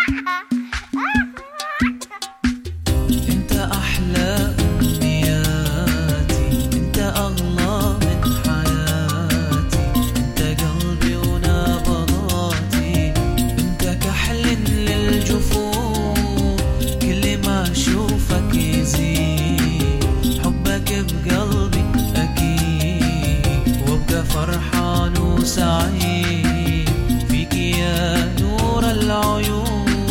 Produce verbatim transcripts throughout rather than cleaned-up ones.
انت احلى امنياتي، انت اغلى من حياتي، انت قلبي ونبضاتي، انت كحل للجفون، كل ما اشوفك يزيد حبك بقلبي اكيد، وابقى فرحان وسعيد فيك يا نور العيون.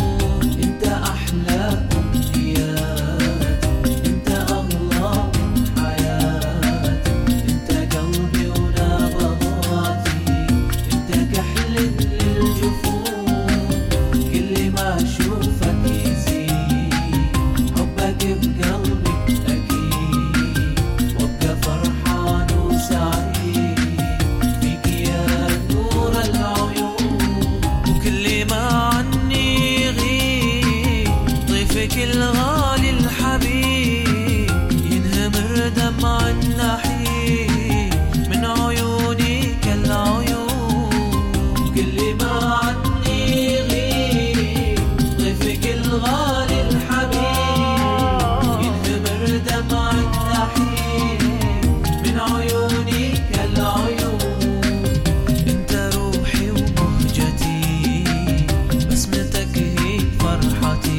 الغالي الحبيب ينهمر دمع النحيب من عيونك العيون، كل ما عني يغيب ضيفك الغالي الحبيب ينهمر دمع النحيب من عيونك العيون. انت روحي ومهجتي، بسمتك هي فرحتي،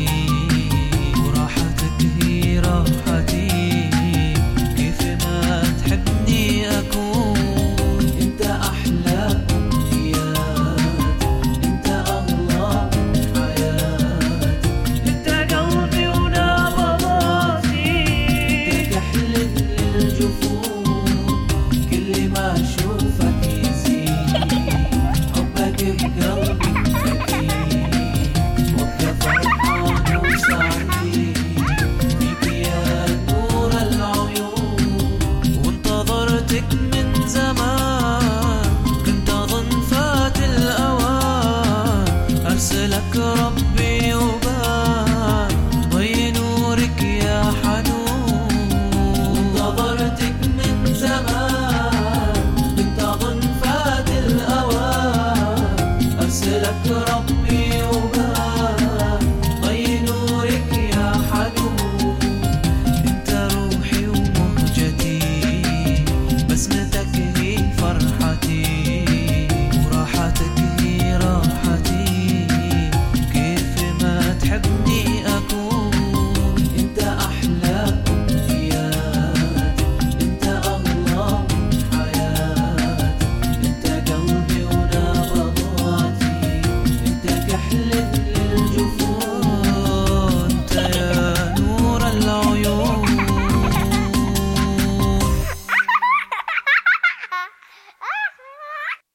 كل ما أشوف